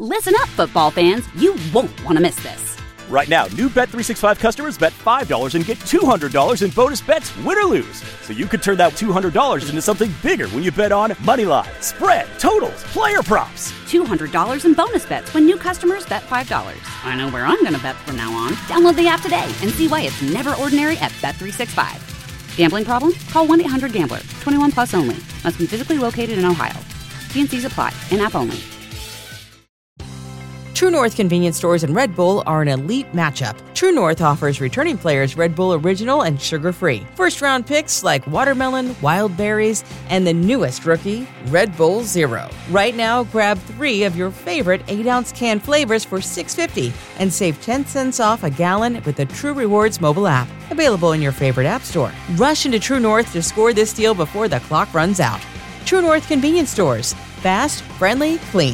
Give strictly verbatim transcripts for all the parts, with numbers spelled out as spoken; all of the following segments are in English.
Listen up, football fans. You won't want to miss this. Right now, new Bet three sixty-five customers bet five dollars and get two hundred dollars in bonus bets, win or lose. So you could turn that two hundred dollars into something bigger when you bet on money line, spread, totals, player props. two hundred dollars in bonus bets when new customers bet five dollars. I know where I'm going to bet from now on. Download the app today and see why it's never ordinary at Bet three sixty-five. Gambling problem? Call one eight hundred gambler. twenty-one plus only. Must be physically located in Ohio. T and C's apply. In-app only. True North convenience stores and Red Bull are an elite matchup. True North offers returning players Red Bull Original and sugar-free. First-round picks like watermelon, wild berries, and the newest rookie, Red Bull Zero. Right now, grab three of your favorite eight ounce can flavors for six dollars and fifty cents and save ten cents off a gallon with the True Rewards mobile app. Available in your favorite app store. Rush into True North to score this deal before the clock runs out. True North convenience stores. Fast, friendly, clean.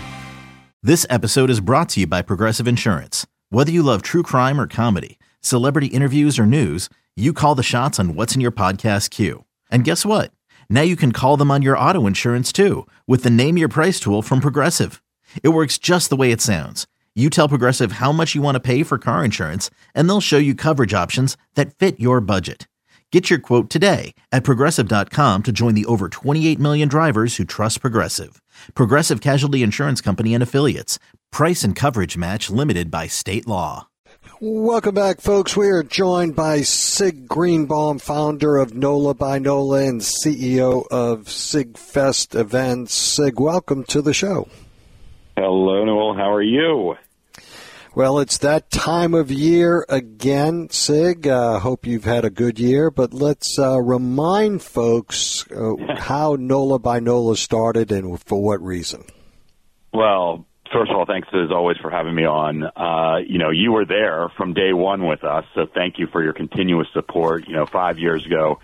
This episode is brought to you by Progressive Insurance. Whether you love true crime or comedy, celebrity interviews or news, you call the shots on what's in your podcast queue. And guess what? Now you can call them on your auto insurance too with the Name Your Price tool from Progressive. It works just the way it sounds. You tell Progressive how much you want to pay for car insurance, and they'll show you coverage options that fit your budget. Get your quote today at Progressive dot com to join the over twenty-eight million drivers who trust Progressive. Progressive Casualty Insurance Company and Affiliates. Price and coverage match limited by state law. Welcome back, folks. We are joined by Sig Greenbaum, founder of NOLA by NOLA and C E O of SigFest Events. Sig, welcome to the show. Hello, Noel. How are you? Well, it's that time of year again, Sig. Uh, hope you've had a good year, but let's uh, remind folks uh, how NOLA by NOLA started and for what reason. Well, first of all, thanks as always for having me on. Uh, you know, you were there from day one with us, so thank you for your continuous support. You know, five years ago,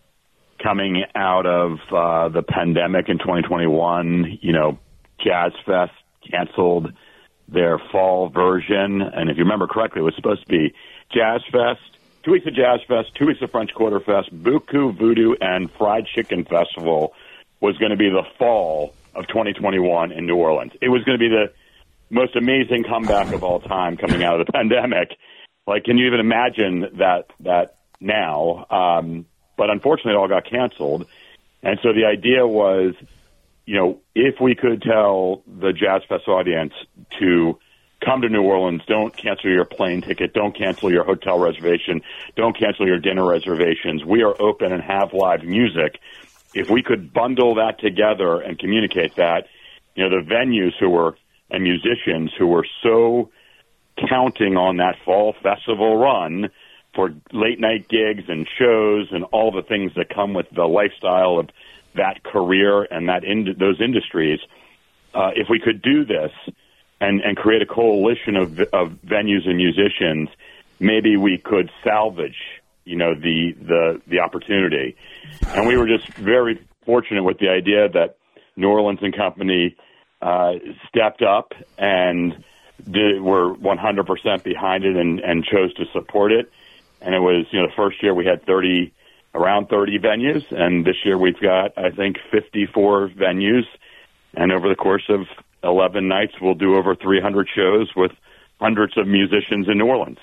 coming out of uh, the pandemic in twenty twenty-one, you know, Jazz Fest canceled their fall version, and if you remember correctly, it was supposed to be Jazz Fest, two weeks of Jazz Fest, two weeks of French Quarter Fest, Buku, Voodoo, and Fried Chicken Festival was going to be the fall of twenty twenty-one in New Orleans. It was going to be the most amazing comeback of all time coming out of the pandemic. Like, can you even imagine that that now? Um, but unfortunately, it all got canceled, and so the idea was, you know, if we could tell the Jazz Fest audience to come to New Orleans, don't cancel your plane ticket, don't cancel your hotel reservation, don't cancel your dinner reservations. We are open and have live music. If we could bundle that together and communicate that, you know, the venues who were, and musicians who were so counting on that fall festival run for late night gigs and shows and all the things that come with the lifestyle of that career and that in, those industries, uh, if we could do this and, and create a coalition of, of venues and musicians, maybe we could salvage, you know, the, the, the opportunity. And we were just very fortunate with the idea that New Orleans and Company uh, stepped up and did, were one hundred percent behind it and, and chose to support it. And it was, you know, the first year we had thirty around thirty venues, and this year we've got, I think, fifty-four venues, and over the course of eleven nights, we'll do over three hundred shows with hundreds of musicians in New Orleans.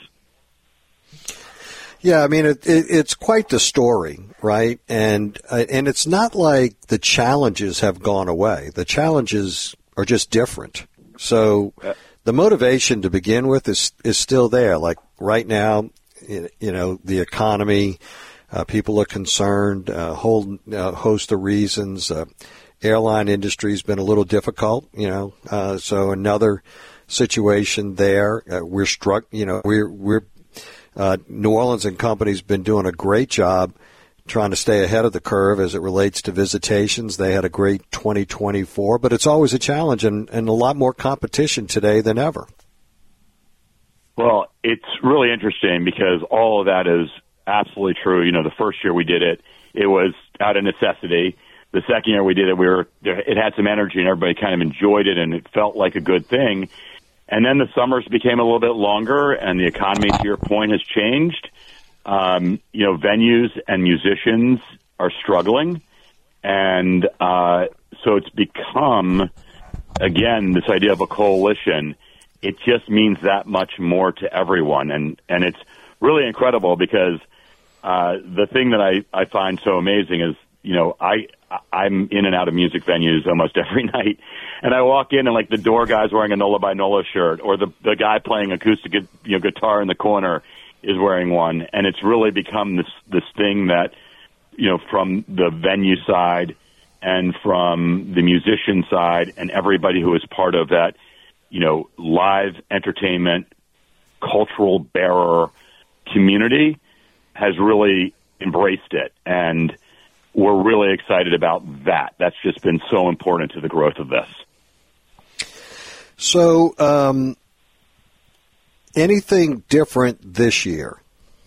Yeah, I mean, it, it, it's quite the story, right? And uh, and it's not like the challenges have gone away. The challenges are just different. So the motivation to begin with is is still there. Like right now, you know, the economy, uh, people are concerned, a whole uh, host of reasons. Uh, airline industry has been a little difficult, you know, uh, so another situation there. Uh, we're struck, you know, we're, we're, uh, New Orleans and Company's been doing a great job trying to stay ahead of the curve as it relates to visitations. They had a great twenty twenty-four, but it's always a challenge and, and a lot more competition today than ever. Well, it's really interesting because all of that is absolutely true. You know, the first year we did it, it was out of necessity. The second year we did it, we were it had some energy and everybody kind of enjoyed it and it felt like a good thing. And then the summers became a little bit longer and the economy, to your point, has changed. Um, you know, venues and musicians are struggling. And uh, so it's become again, this idea of a coalition, it just means that much more to everyone. And, and it's really incredible because uh, the thing that I, I find so amazing is, you know, I, I'm in and out of music venues almost every night. And I walk in and, like, the door guy's wearing a Nola by Nola shirt, or the the guy playing acoustic, you know, guitar in the corner is wearing one. And it's really become this this thing that, you know, from the venue side and from the musician side and everybody who is part of that, you know, live entertainment, cultural bearer community has really embraced it. And we're really excited about that. That's just been so important to the growth of this. So, um, anything different this year?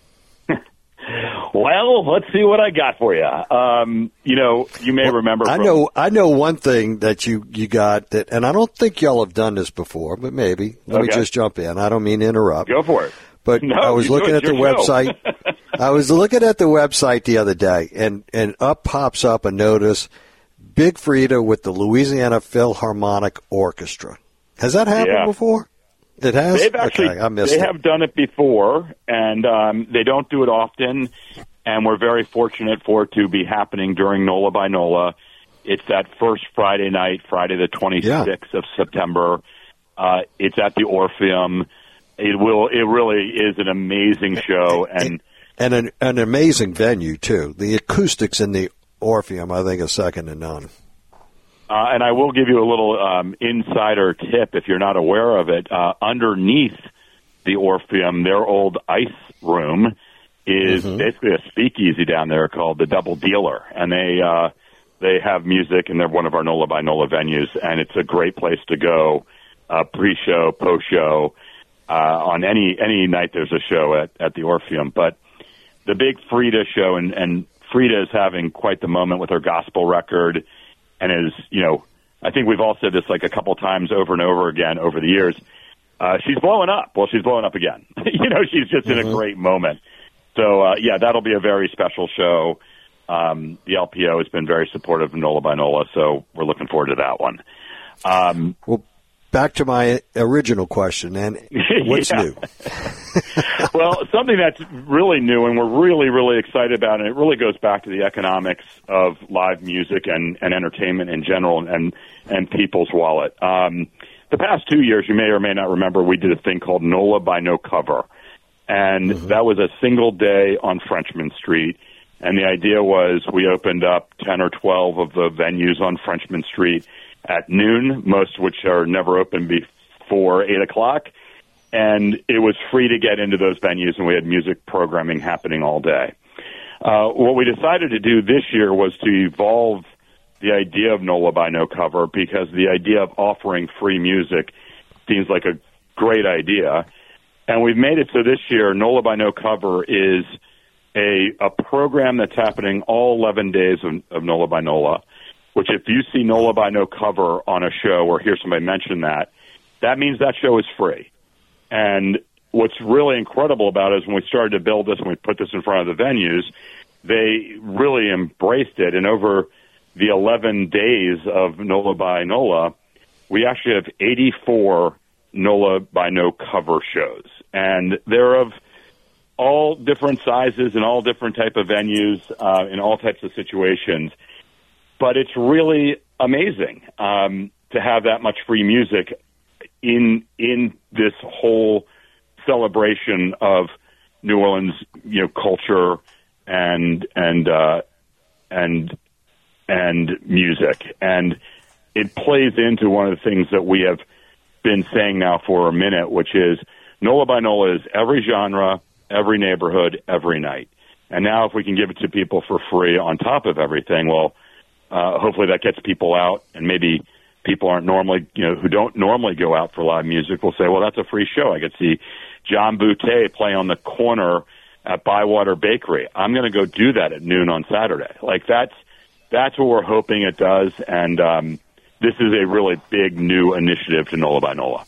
Well, let's see what I got for you. Um, you know, you may well, remember. I from- know. I know one thing that you, you got that, and I don't think y'all have done this before, but maybe. Let okay. me just jump in. I don't mean to interrupt. Go for it. But no, I was looking at the website. I was looking at the website the other day, and, and up pops up a notice: Big Frida with the Louisiana Philharmonic Orchestra. Has that happened yeah. before? It has. They've actually, okay, I missed they it. have done it before, and um, they don't do it often. And we're very fortunate for it to be happening during NOLA by NOLA. It's that first Friday night, Friday the twenty-sixth yeah. of September. Uh, it's at the Orpheum. It will. It really is an amazing show, and and an, an amazing venue too. The acoustics in the Orpheum, I think, is second to none. Uh, and I will give you a little um, insider tip if you're not aware of it. Uh, underneath the Orpheum, their old ice room is mm-hmm. basically a speakeasy down there called the Double Dealer, and they uh, they have music, and they're one of our NOLA by NOLA venues, and it's a great place to go uh, pre-show, post-show. Uh, on any any night there's a show at, at the Orpheum. But the big Frida show, and, and Frida is having quite the moment with her gospel record, and is, you know, I think we've all said this like a couple times over and over again over the years. Uh, she's blowing up. Well, she's blowing up again. you know, she's just mm-hmm. in a great moment. So, uh, yeah, that'll be a very special show. Um, the L P O has been very supportive of NOLA by NOLA, so we're looking forward to that one. Um, well, back to my original question, and what's new? Well, something that's really new, and we're really, really excited about, and it really goes back to the economics of live music and, and entertainment in general, and and people's wallet. Um, the past two years, you may or may not remember, we did a thing called NOLA by No Cover, and mm-hmm. that was a single day on Frenchman Street. And the idea was we opened up ten or twelve of the venues on Frenchman Street at noon, most of which are never open before eight o'clock. And it was free to get into those venues, and we had music programming happening all day. Uh, what we decided to do this year was to evolve the idea of NOLA by No Cover, because the idea of offering free music seems like a great idea. And we've made it so this year, NOLA by No Cover is a, a program that's happening all eleven days of, of NOLA by NOLA, which if you see NOLA by No Cover on a show or hear somebody mention that, that means that show is free. And what's really incredible about it is when we started to build this and we put this in front of the venues, they really embraced it. And over the eleven days of NOLA by NOLA, we actually have eighty-four NOLA by No Cover shows. And they're of all different sizes and all different type of venues uh, in all types of situations. But it's really amazing um, to have that much free music in in this whole celebration of New Orleans, you know, culture and and uh, and and music, and it plays into one of the things that we have been saying now for a minute, which is NOLA by NOLA is every genre, every neighborhood, every night. And now, if we can give it to people for free on top of everything, well, uh, hopefully that gets people out, and maybe people aren't normally, you know, who don't normally go out for live music will say, well, that's a free show. I could see John Boutte play on the corner at Bywater Bakery. I'm going to go do that at noon on Saturday. Like, that's that's what we're hoping it does, and um, this is a really big new initiative to NOLA by NOLA.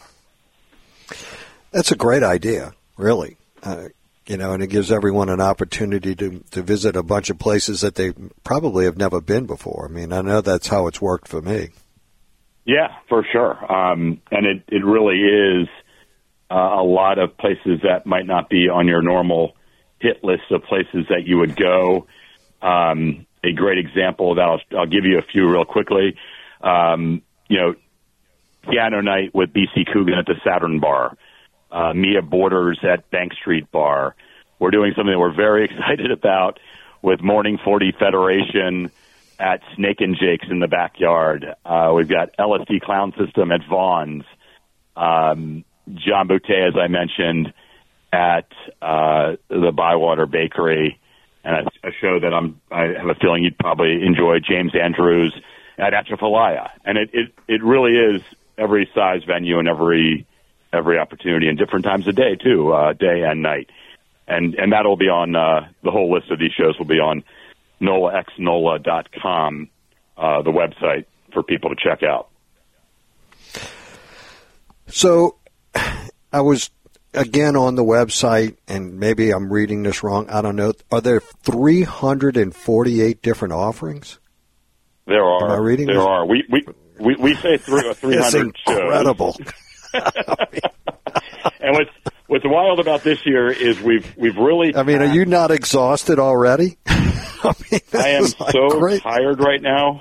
That's a great idea, really. Uh, you know, and it gives everyone an opportunity to, to visit a bunch of places that they probably have never been before. I mean, I know that's how it's worked for me. Yeah, for sure. Um, and it, it really is uh, a lot of places that might not be on your normal hit list of places that you would go. Um, a great example of that, I'll, I'll give you a few real quickly. Um, you know, piano night with B C Coogan at the Saturn Bar, uh, Mia Borders at Bank Street Bar. We're doing something that we're very excited about with Morning forty Federation at Snake and Jake's in the backyard. Uh, we've got L S D Clown System at Vaughn's. Um, John Boutte, as I mentioned, at uh, the Bywater Bakery, and a, a show that I'm, I have a feeling you'd probably enjoy, James Andrews at Atchafalaya. And it, it, it really is every size venue and every every opportunity and different times of day, too, uh, day and night. And and that'll be on, uh, the whole list of these shows will be on nola x nola dot com, uh, the website for people to check out. So I was, again, on the website, and maybe I'm reading this wrong. I don't know. Are there three hundred forty-eight different offerings? There are. Am I reading there this? are. We, we, we, we say three, three hundred it's incredible. shows. And what's, what's wild about this year is we've, we've really... I mean, are you not exhausted already? I, mean, I am like so great. tired right now.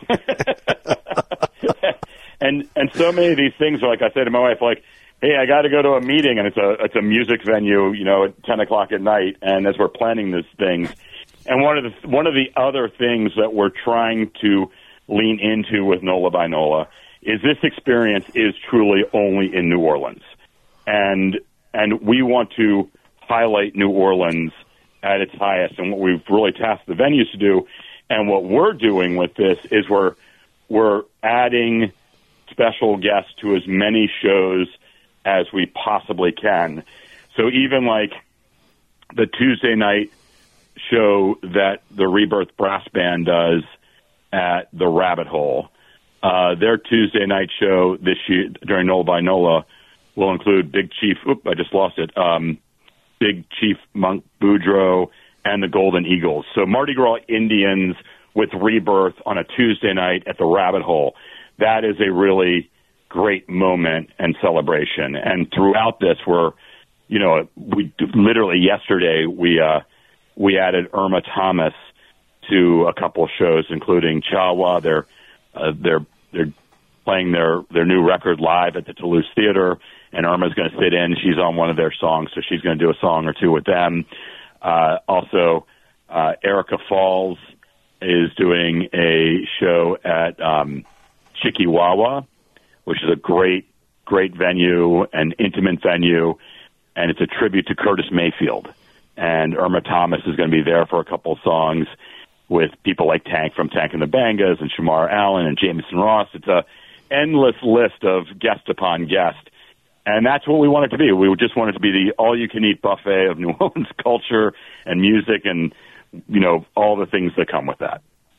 and and so many of these things are, like I said to my wife, like, hey, I got to go to a meeting, and it's a it's a music venue, you know, at ten o'clock at night, and as we're planning these things. And one of the one of the other things that we're trying to lean into with NOLA by NOLA is this experience is truly only in New Orleans. And and we want to highlight New Orleans at its highest, and what we've really tasked the venues to do, and what we're doing with this is we're we're adding special guests to as many shows as we possibly can. So even like the Tuesday night show that the Rebirth Brass Band does at the Rabbit Hole, uh, their Tuesday night show this year during NOLA by NOLA will include Big Chief, oop, I just lost it, um, Big Chief Monk Boudreaux and the Golden Eagles. So Mardi Gras Indians with Rebirth on a Tuesday night at the Rabbit Hole. That is a really great moment and celebration. And throughout this, we're, you know, we literally yesterday we uh, we added Irma Thomas to a couple of shows, including Chawa. They're uh, they're they're playing their their new record live at the Toulouse Theater, and Irma's going to sit in. She's on one of their songs, so she's going to do a song or two with them. Uh, also, uh, Erica Falls is doing a show at um, Chikiwawa, which is a great, great venue, an intimate venue, and it's a tribute to Curtis Mayfield. And Irma Thomas is going to be there for a couple of songs with people like Tank from Tank and the Bangas and Shamar Allen and Jameson Ross. It's a endless list of guest upon guest. And that's what we want it to be. We just want it to be the all-you-can-eat buffet of New Orleans culture and music and, you know, all the things that come with that.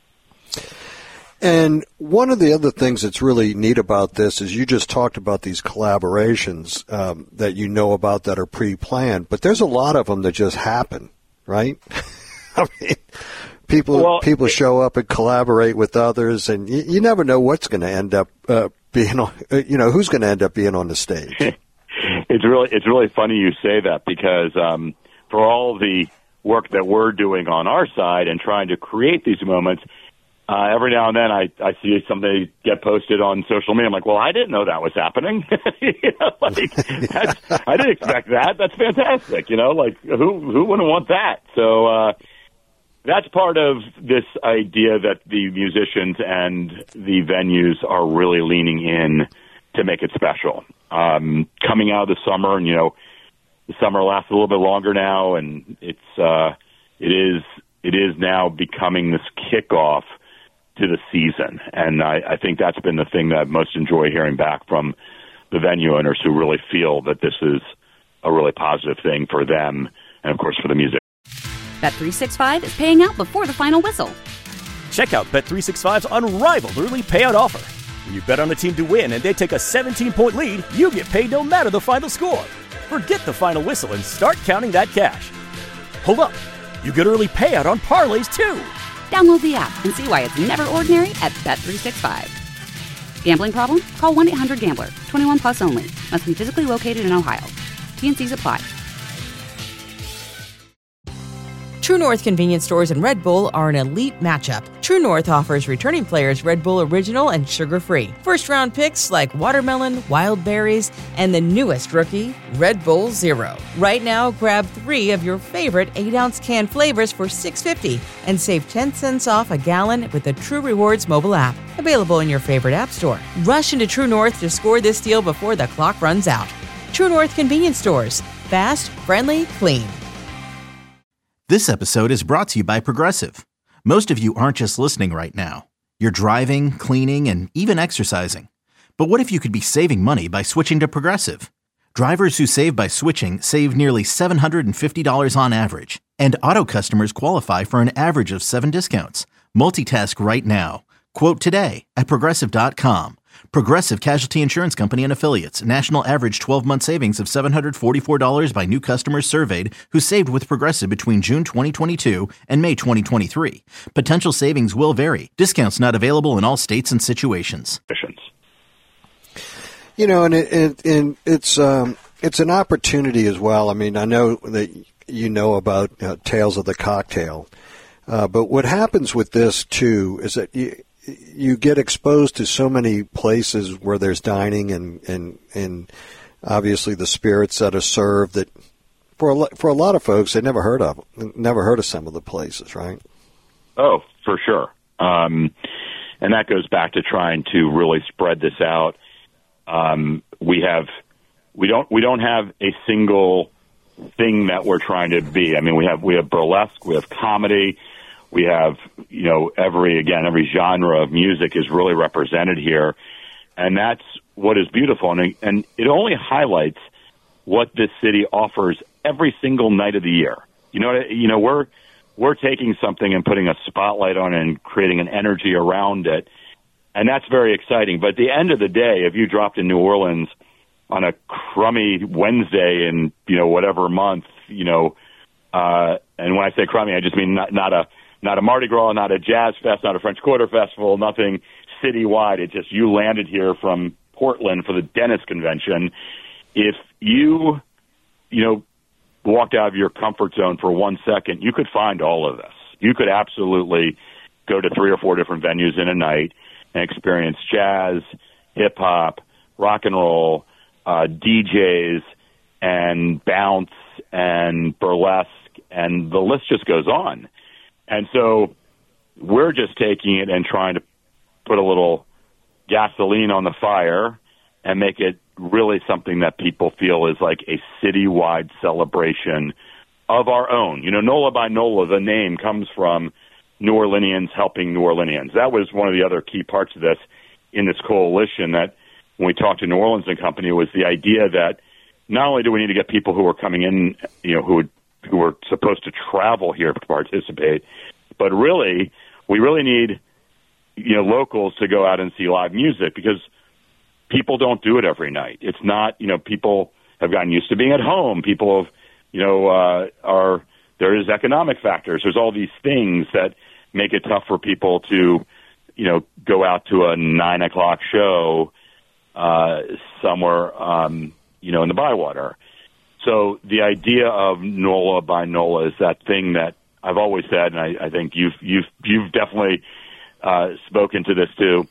And one of the other things that's really neat about this is you just talked about these collaborations um, that you know about that are pre-planned, but there's a lot of them that just happen, right? I mean, people well, people show up and collaborate with others, and you, you never know what's going to end up uh, being on, you know, who's going to end up being on the stage. It's really it's really funny you say that because um, for all the work that we're doing on our side and trying to create these moments, Uh, every now and then I, I see something get posted on social media. I'm like, well, I didn't know that was happening. you know, like, that's, I didn't expect that. That's fantastic. You know, like who, who wouldn't want that? So, uh, that's part of this idea that the musicians and the venues are really leaning in to make it special. Um, coming out of the summer, and, you know, the summer lasts a little bit longer now, and it's, uh, it is, it is now becoming this kickoff to the season. And I, I think that's been the thing that I most enjoy hearing back from the venue owners who really feel that this is a really positive thing for them and, of course, for the music. Bet three sixty-five is paying out before the final whistle. Check out Bet three sixty-five's unrivaled early payout offer. When you bet on a team to win and they take a seventeen-point lead, you get paid no matter the final score. Forget the final whistle and start counting that cash. Hold up. You get early payout on parlays, too. Download the app and see why it's never ordinary at Bet three sixty-five. Gambling problem? Call one eight hundred gambler. twenty-one plus only. Must be physically located in Ohio. T N Cs apply. True North convenience stores and Red Bull are an elite matchup. True North offers returning players Red Bull Original and sugar-free. First-round picks like watermelon, wild berries, and the newest rookie, Red Bull Zero. Right now, grab three of your favorite eight ounce can flavors for six dollars and fifty cents and save ten cents off a gallon with the True Rewards mobile app. Available in your favorite app store. Rush into True North to score this deal before the clock runs out. True North convenience stores. Fast, friendly, clean. This episode is brought to you by Progressive. Most of you aren't just listening right now. You're driving, cleaning, and even exercising. But what if you could be saving money by switching to Progressive? Drivers who save by switching save nearly seven hundred fifty dollars on average. And auto customers qualify for an average of seven discounts. Multitask right now. Quote today at Progressive dot com. Progressive Casualty Insurance Company and Affiliates. National average twelve-month savings of seven hundred forty-four dollars by new customers surveyed who saved with Progressive between June twenty twenty-two and May twenty twenty-three. Potential savings will vary. Discounts not available in all states and situations. You know, and, it, it, and it's um, it's an opportunity as well. I mean, I know that you know about uh, Tales of the Cocktail, uh, but what happens with this, too, is that you, you get exposed to so many places where there's dining and, and, and obviously the spirits that are served that for a, for a lot of folks, they never heard of never heard of some of the places, right? Oh, for sure. Um, and that goes back to trying to really spread this out. Um, we have, we don't, we don't have a single thing that we're trying to be. I mean, we have, we have burlesque, we have comedy, we have, you know, every, again, every genre of music is really represented here. And that's what is beautiful. And, and it only highlights what this city offers every single night of the year. You know, you know, we're, we're taking something and putting a spotlight on it and creating an energy around it. And that's very exciting. But at the end of the day, if you dropped in New Orleans on a crummy Wednesday in, you know, whatever month, you know, uh, and when I say crummy, I just mean not, not a, not a Mardi Gras, not a Jazz Fest, not a French Quarter Festival, nothing citywide. It's just you landed here from Portland for the Dennis Convention. If you, you know, walked out of your comfort zone for one second, you could find all of this. You could absolutely go to three or four different venues in a night and experience jazz, hip-hop, rock and roll, uh, D Js, and bounce, and burlesque, and the list just goes on. And so we're just taking it and trying to put a little gasoline on the fire and make it really something that people feel is like a citywide celebration of our own. You know, NOLA by NOLA, the name comes from New Orleanians helping New Orleanians. That was one of the other key parts of this in this coalition, that when we talked to New Orleans and Company, was the idea that not only do we need to get people who are coming in, you know, who would, who are supposed to travel here to participate, but really, we really need, you know, locals to go out and see live music, because people don't do it every night. It's not, you know, people have gotten used to being at home. People have, you know, uh, are, there is economic factors. There's all these things that make it tough for people to, you know, go out to a nine o'clock show uh, somewhere, um, you know, in the Bywater. So the idea of NOLA by NOLA is that thing that I've always said, and I, I think you've you've you've definitely uh, spoken to this too.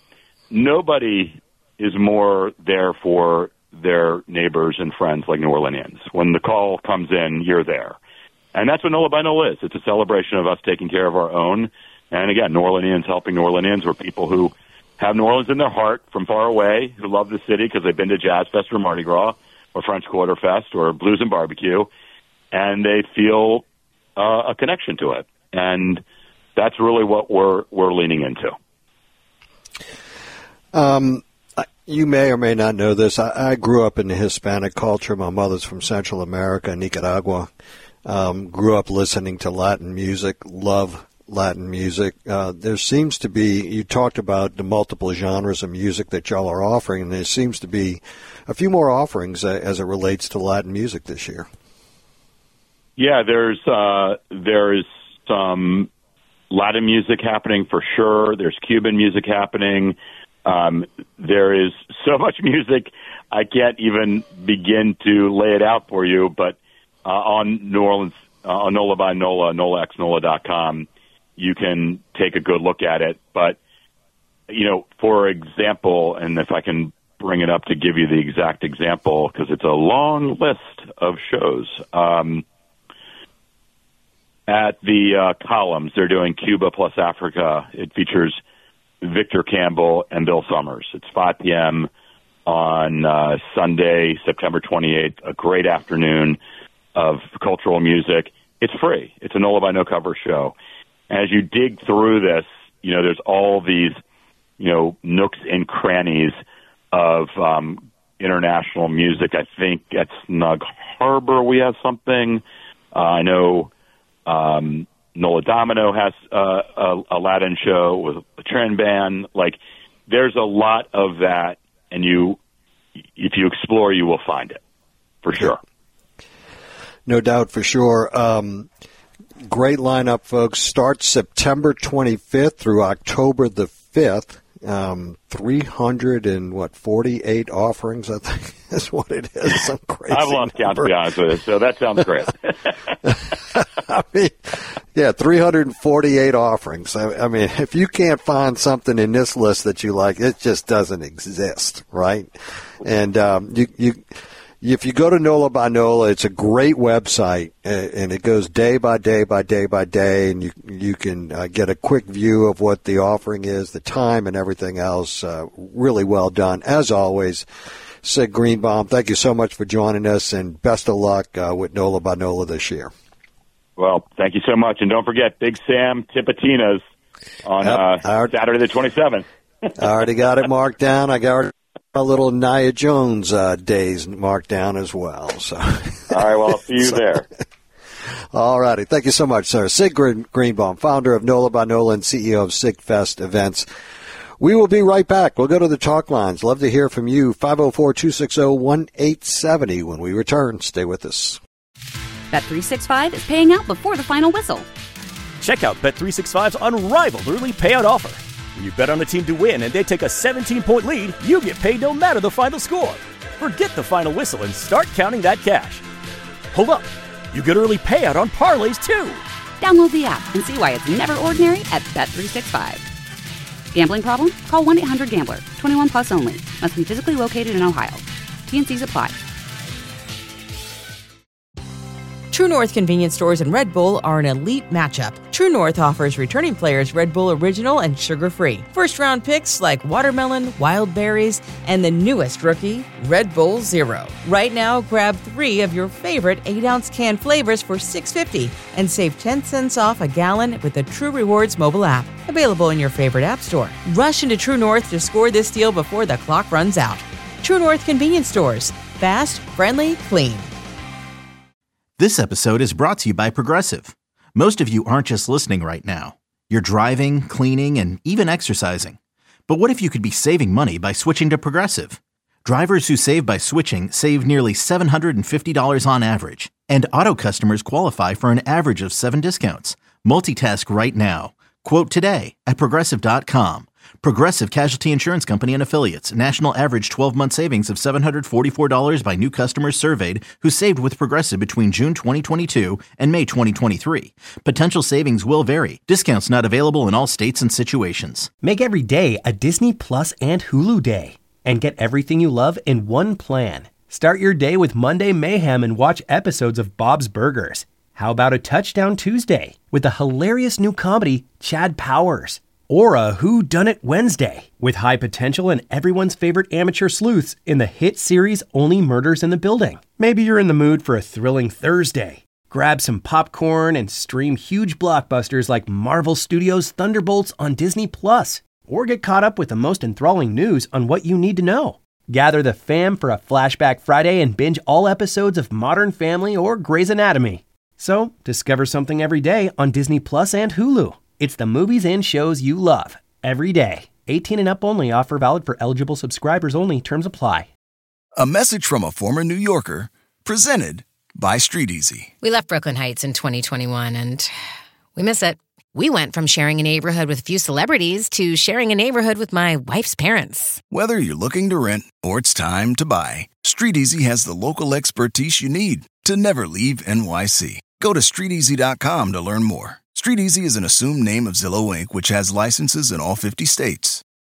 Nobody is more there for their neighbors and friends like New Orleanians. When the call comes in, you're there. And that's what NOLA by NOLA is. It's a celebration of us taking care of our own. And again, New Orleanians helping New Orleanians, or people who have New Orleans in their heart from far away, who love the city because they've been to Jazz Fest or Mardi Gras or French Quarter Fest or Blues and Barbecue, and they feel uh, a connection to it. And that's really what we're we're leaning into. Um, you may or may not know this. I, I grew up in the Hispanic culture. My mother's from Central America, Nicaragua. Um, grew up listening to Latin music, love Latin music. Uh, there seems to be, you talked about the multiple genres of music that y'all are offering, and there seems to be a few more offerings uh, as it relates to Latin music this year. Yeah, there's uh, there's some Latin music happening for sure. There's Cuban music happening. Um, there is so much music, I can't even begin to lay it out for you, but uh, on New Orleans, uh, on NOLA by NOLA, NOLA X NOLA dot com, you can take a good look at it. But, you know, for example, and if I can bring it up to give you the exact example, because it's a long list of shows. Um, at the uh, Columns, they're doing Cuba plus Africa. It features Victor Campbell and Bill Summers. It's five p.m. on uh, Sunday, September twenty-eighth, a great afternoon of cultural music. It's free. It's a NOLA by No Cover show. As you dig through this, you know, there's all these, you know, nooks and crannies of um, international music. I think at Snug Harbor we have something. Uh, I know um, Nola Domino has uh, a, a Latin show with a trend band. Like, there's a lot of that, and you, if you explore, you will find it, for sure. No doubt, for sure. Um, great lineup, folks. Starts September twenty-fifth through October the fifth. Um, three hundred and what, forty-eight offerings, I think is what it is. Some crazy I've lost count, to be honest with you, so that sounds great. I mean, yeah, three hundred forty-eight offerings. I, I mean, if you can't find something in this list that you like, it just doesn't exist, right? And um, you, you, if you go to NOLA by NOLA, it's a great website, and it goes day by day by day by day, and you you can uh, get a quick view of what the offering is, the time, and everything else. Uh, really well done, as always. Sig Greenbaum, thank you so much for joining us, and best of luck uh, with NOLA by NOLA this year. Well, thank you so much, and don't forget Big Sam Tipitina's on yep, uh, already, Saturday the twenty-seventh. I already got it marked down. I got a little Nia Jones uh, days marked down as well. So, all right, well, I'll see you so, there. All righty. Thank you so much, sir. Sig Greenbaum, founder of NOLA by NOLA and C E O of SigFest Events. We will be right back. We'll go to the talk lines. Love to hear from you. five oh four, two six oh, one eight seven oh. When we return, stay with us. Bet three sixty-five is paying out before the final whistle. Check out Bet three sixty-five's unrivaled early payout offer. When you bet on a team to win and they take a seventeen-point lead, you get paid no matter the final score. Forget the final whistle and start counting that cash. Hold up. You get early payout on parlays, too. Download the app and see why it's never ordinary at Bet three sixty-five. Gambling problem? Call one eight hundred gambler. twenty-one plus only. Must be physically located in Ohio. T and C's apply. True North convenience stores and Red Bull are an elite matchup. True North offers returning players Red Bull Original and sugar-free. First-round picks like watermelon, wild berries, and the newest rookie, Red Bull Zero. Right now, grab three of your favorite eight-ounce can flavors for six dollars and fifty cents and save ten cents off a gallon with the True Rewards mobile app. Available in your favorite app store. Rush into True North to score this deal before the clock runs out. True North convenience stores. Fast, friendly, clean. This episode is brought to you by Progressive. Most of you aren't just listening right now. You're driving, cleaning, and even exercising. But what if you could be saving money by switching to Progressive? Drivers who save by switching save nearly seven hundred fifty dollars on average. And auto customers qualify for an average of seven discounts. Multitask right now. Quote today at Progressive dot com. Progressive Casualty Insurance Company and Affiliates. National average twelve-month savings of seven hundred forty-four dollars by new customers surveyed who saved with Progressive between June twenty twenty-two and May twenty twenty-three. Potential savings will vary. Discounts not available in all states and situations. Make every day a Disney Plus and Hulu day. And get everything you love in one plan. Start your day with Monday Mayhem and watch episodes of Bob's Burgers. How about a Touchdown Tuesday with the hilarious new comedy Chad Powers? Or a Who Done It Wednesday with high potential and everyone's favorite amateur sleuths in the hit series Only Murders in the Building. Maybe you're in the mood for a thrilling Thursday. Grab some popcorn and stream huge blockbusters like Marvel Studios' Thunderbolts on Disney Plus. Or get caught up with the most enthralling news on what you need to know. Gather the fam for a Flashback Friday and binge all episodes of Modern Family or Grey's Anatomy. So, discover something every day on Disney Plus and Hulu. It's the movies and shows you love, every day. eighteen and up only. Offer valid for eligible subscribers only. Terms apply. A message from a former New Yorker, presented by Street Easy. We left Brooklyn Heights in twenty twenty-one, and we miss it. We went from sharing a neighborhood with a few celebrities to sharing a neighborhood with my wife's parents. Whether you're looking to rent or it's time to buy, StreetEasy has the local expertise you need to never leave N Y C. Go to street easy dot com to learn more. StreetEasy is an assumed name of Zillow Incorporated, which has licenses in all fifty states.